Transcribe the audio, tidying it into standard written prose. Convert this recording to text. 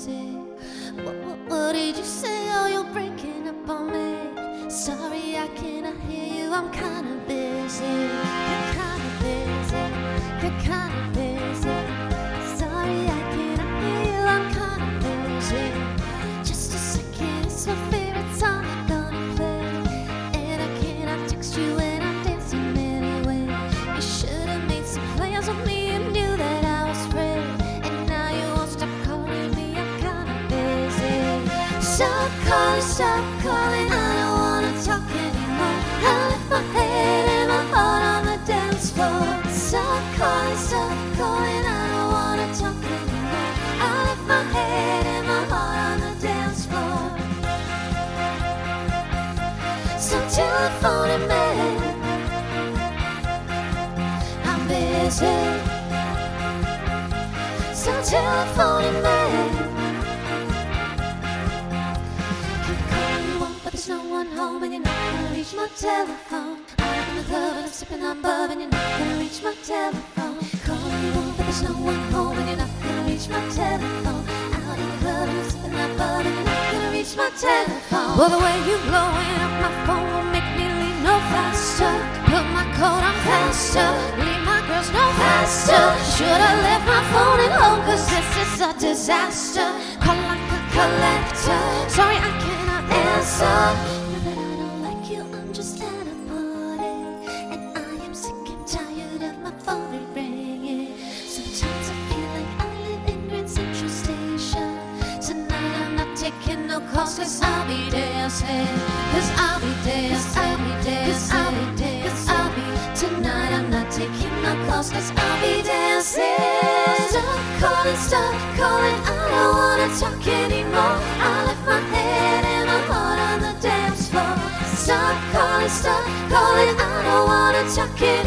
busy. What did you say? Oh, you're breaking up on me. Sorry, I cannot hear you. I'm kinda busy. You're kinda busy. You're kinda busy. Sorry, I cannot hear you. I'm kinda busy. Just a second, it's my favorite song I'm gonna play, and I cannot text you when I'm dancing anyway. You should have made some plans with me and knew that I was free, and now you won't stop calling me. I'm kinda busy. Stop calling, I don't wanna talk anymore. I left my head and my heart on the dance floor. Stop calling, I don't wanna talk anymore. I left my head and my heart on the dance floor. Stop telephoning me, I'm busy. Stop telephoning me. There's no one home and you're not gonna reach my telephone. I'm in the club and I'm sipping on bub and you're not gonna reach my telephone. Calling you on, but there's no one home and you're not gonna reach my telephone. Out in the club and I'm sipping on bub and you're not gonna reach my telephone. Well, the way you blowing up my phone will make me leave no faster. Put my coat on faster, leave my girls no faster. Should've left my phone at home, cause this is a disaster. Call like a collector, sorry I cannot answer. Now that I don't like you, I'm just at a party, and I am sick and tired of my phone ringing. Sometimes I feel like I live in Grand Central Station. Tonight I'm not taking no calls, cause I'll be dancing. Cause I'll be dancing. I'll be dancing. I'll be dancing. I'll be. Tonight I'm not taking no calls, cause I'll be dancing. Stop calling, I don't wanna talk anymore. I left my head and my heart on the dance floor. Stop calling, I don't wanna talk anymore.